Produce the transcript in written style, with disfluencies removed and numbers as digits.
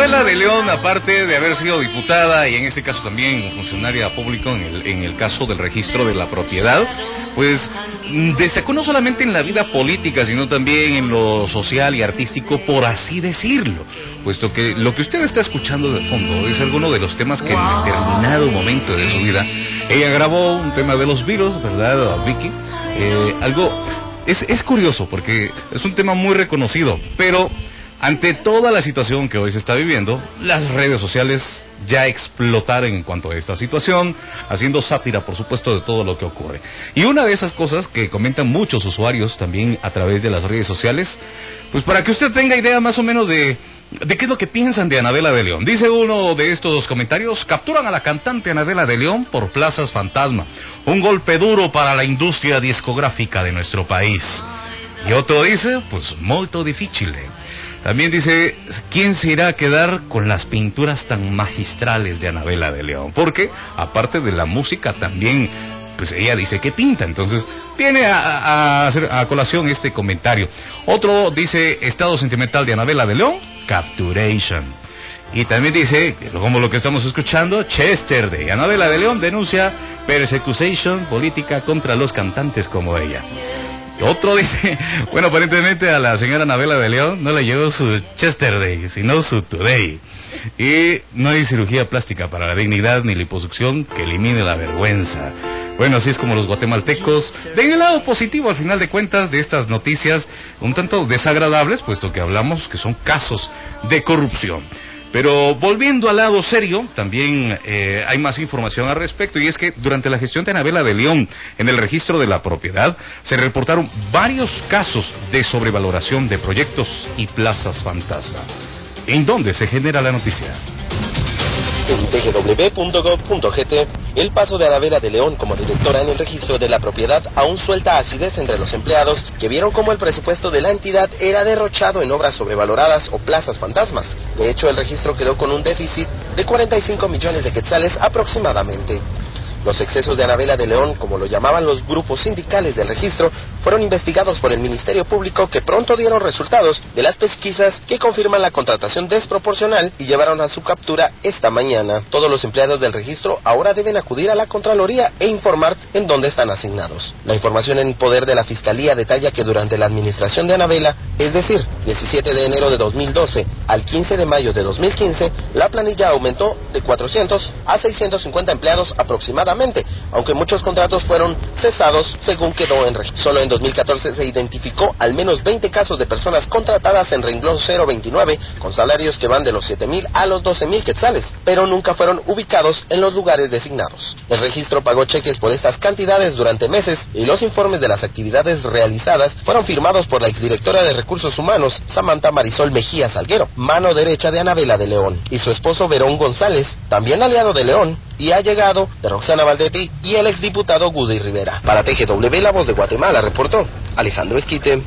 Anabela de León, aparte de haber sido diputada y en este caso también funcionaria pública en el caso del registro de la propiedad, pues destacó no solamente en la vida política, sino también en lo social y artístico, por así decirlo, puesto que lo que usted está escuchando de fondo es alguno de los temas que en determinado momento de su vida ella grabó un tema de los Beatles, ¿verdad, Vicky? Es curioso porque es un tema muy reconocido, pero ante toda la situación que hoy se está viviendo, las redes sociales ya explotaron en cuanto a esta situación, haciendo sátira, por supuesto, de todo lo que ocurre. Y una de esas cosas que comentan muchos usuarios también a través de las redes sociales, pues para que usted tenga idea más o menos de qué es lo que piensan de Anabela de León. Dice uno de estos comentarios: capturan a la cantante Anabela de León por plazas fantasma. Un golpe duro para la industria discográfica de nuestro país. Y otro dice, pues, molto difficile. También dice, ¿quién se irá a quedar con las pinturas tan magistrales de Anabela de León? Porque, aparte de la música, también, pues ella dice que pinta. Entonces, viene a hacer a colación este comentario. Otro dice, estado sentimental de Anabela de León, capturation. Y también dice, como lo que estamos escuchando, Chester de Anabela de León denuncia persecución política contra los cantantes como ella. Otro dice, bueno, aparentemente a la señora Anabela de León no le llegó su Chesterday, sino su Today. Y no hay cirugía plástica para la dignidad ni liposucción que elimine la vergüenza. Bueno, así es como los guatemaltecos ven el lado positivo al final de cuentas de estas noticias un tanto desagradables, puesto que hablamos que son casos de corrupción. Pero volviendo al lado serio, también hay más información al respecto, y es que durante la gestión de Anabela de León en el registro de la propiedad se reportaron varios casos de sobrevaloración de proyectos y plazas fantasma. ¿En dónde se genera la noticia? En tgw.gov.gt, el paso de Anabela de León como directora en el registro de la propiedad aún suelta acidez entre los empleados que vieron cómo el presupuesto de la entidad era derrochado en obras sobrevaloradas o plazas fantasmas. De hecho, el registro quedó con un déficit de 45 millones de quetzales aproximadamente. Los excesos de Anabela de León, como lo llamaban los grupos sindicales del registro, fueron investigados por el Ministerio Público, que pronto dieron resultados de las pesquisas que confirman la contratación desproporcional y llevaron a su captura esta mañana. Todos los empleados del registro ahora deben acudir a la Contraloría e informar en dónde están asignados. La información en poder de la Fiscalía detalla que durante la administración de Anabela, es decir, 17 de enero de 2012 al 15 de mayo de 2015, la planilla aumentó de 400 a 650 empleados aproximadamente, aunque muchos contratos fueron cesados según quedó en registro. Solo en 2014 se identificó al menos 20 casos de personas contratadas en renglón 029 con salarios que van de los 7,000 a los 12,000 quetzales, pero nunca fueron ubicados en los lugares designados. El registro pagó cheques por estas cantidades durante meses y los informes de las actividades realizadas fueron firmados por la exdirectora de Recursos Humanos, Samantha Marisol Mejía Salguero, mano derecha de Anabela de León, y su esposo Verón González, también aliado de León, y ha llegado de Roxana Valdetti y el exdiputado Gudy Rivera. Para TGW, La Voz de Guatemala, reportó Alejandro Esquite.